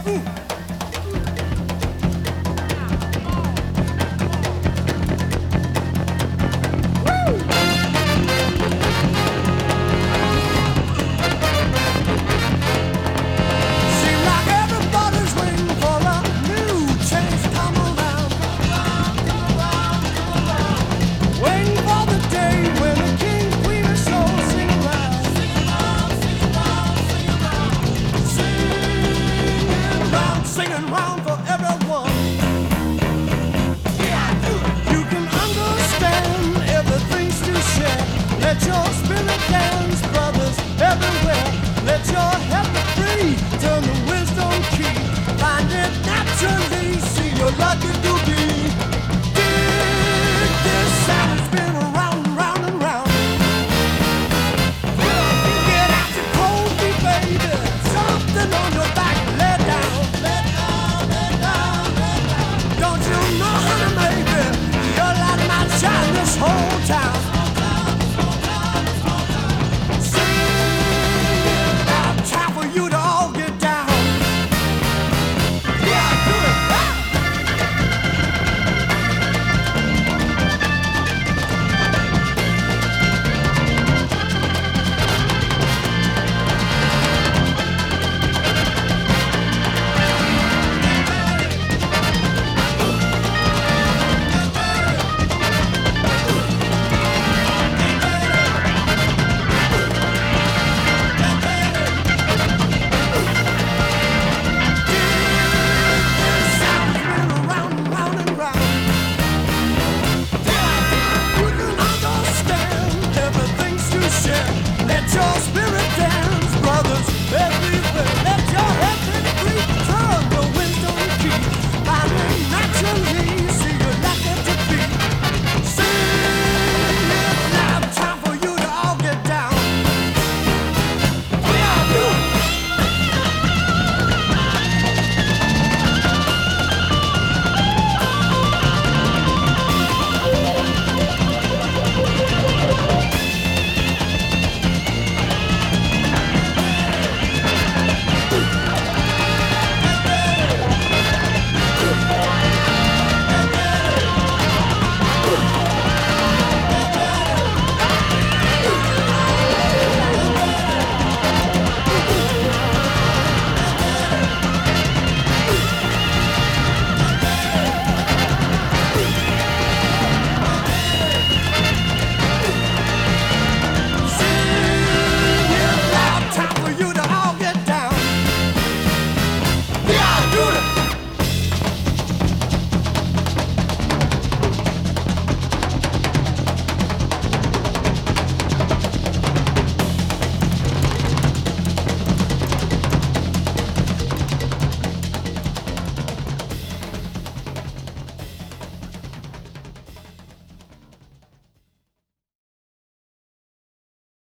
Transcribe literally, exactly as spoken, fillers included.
Singing round for everyone. Yeah, you can understand everything's to share. Let your spirit dance, brothers everywhere. Let your head be free, turn the wisdom key. Find it naturally, see you're lucky to be. Dig this sound, spin around and round and round. Get out your cold feet, baby. Something on your back, let down. Don't you know, honey, baby, your light might shine this whole town.